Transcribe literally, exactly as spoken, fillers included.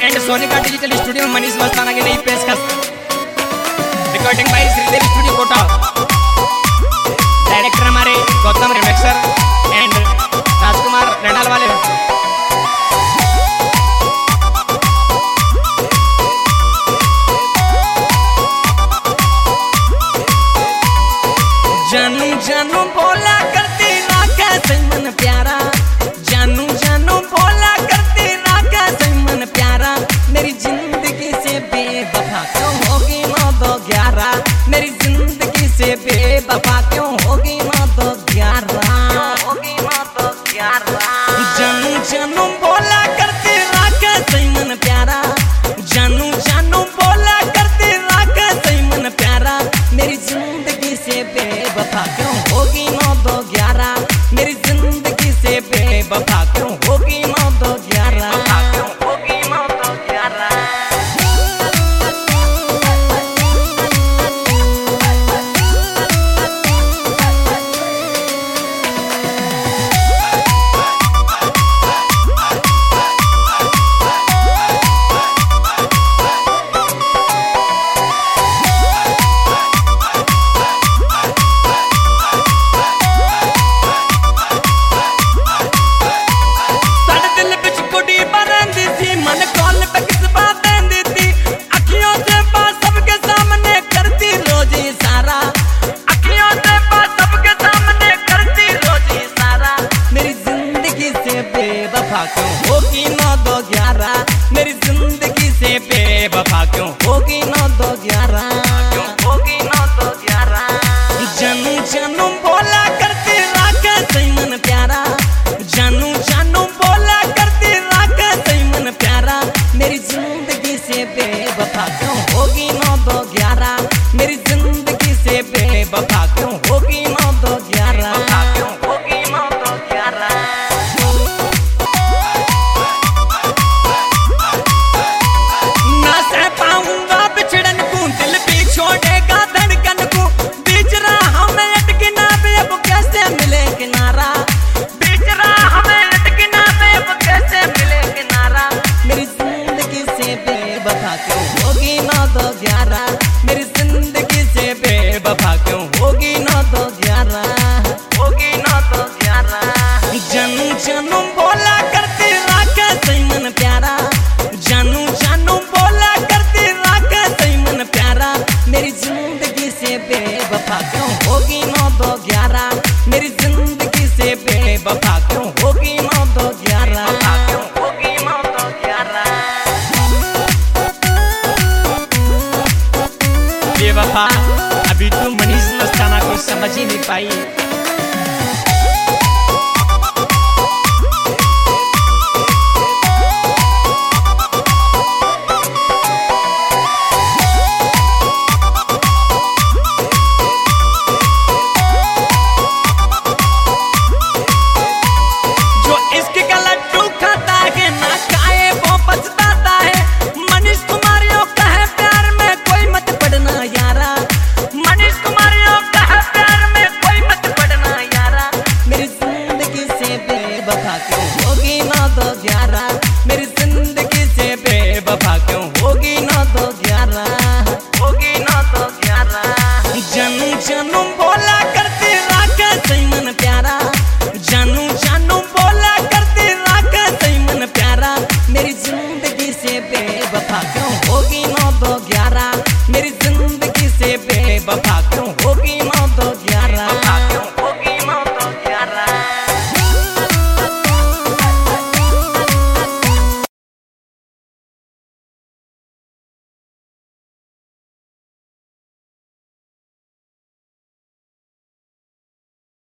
And Sonika digital studio Manish Mastana की नई पेशकश। Recording by Sridevi studio Kota. Director हमारे गौतम रिमिक्सर एंड राजकुमार रेडाल वाले। जानू जानू बोला करती राखा से मन प्यारा, जानू जानू बोला करती राखा से मन प्यारा। मेरी जिंदगी से बेवफा क्यों होगी नौ दो ग्यारह, मेरी जिंदगी से बेवफा क्यों होगी नौ दो ग्यारह, होगी नौ दो ग्यारह। जानू जानू बोला करती राखा से मन प्यारा, जानू जानू बोला करती राखा से मन प्यारा। मेरी जिंदगी से बेवफा क्यों होगी नौ दो ग्यारह, मेरी जिंदगी से बेवफा क्यों होगी नौ दो ग्यारह, क्यों होगी नौ दो ग्यारह। बेवफा क्यों होगी नौ दो ग्यारह, मेरी जिंदगी से बेवफा क्यों होगी नौ दो ग्यारह, क्यों होगी नौ दो ग्यारह। जानू जानू बोला करती राखा से मन प्यारा, जानू जानू बोला करती राखा से मन प्यारा। मेरी जिंदगी से बेवफा क्यों होगी नौ दो ग्यारह, मेरी जिंदगी से बेवफा क्यों होगी नौ दो ग्यारह, क्यों होगी नौ दो ग्यारह। छोड़ेगा धड़कन को बीच राह में अटकना पे अब कैसे मिले किनारा, बीच राह में अटकना पे अब कैसे मिले किनारा। मेरी जिंदगी से बेवफा क्यों होगी नौ दो ग्यारह, मेरी जिंदगी से बेवफा क्यों होगी नौ दो ग्यारह, होगी नौ दो ग्यारह। जानू जानू बोला करती राखा से मन प्यारा, जानू जानू बोला करती राखा से मन प्यारा। मेरी जिंदगी से बेवफा क्यों होगी नौ दो ग्यारह, मेरी जिंदगी से बेवफा क्यों होगी नौ दो ग्यारह, क्यों होगी नौ दो ग्यारह। बेवफा अभी तुम मनीष मस्ताना को समझ ही नहीं पाई। मेरी जिंदगी से बेवफा क्यों होगी नौ दो ग्यारह, होगी नौ दो ग्यारह। जानू जानू बोला करती राखा से मन प्यारा, जानू जानू बोला करती राखा से मन प्यारा। मेरी जिंदगी से बेवफा क्यों होगी नौ दो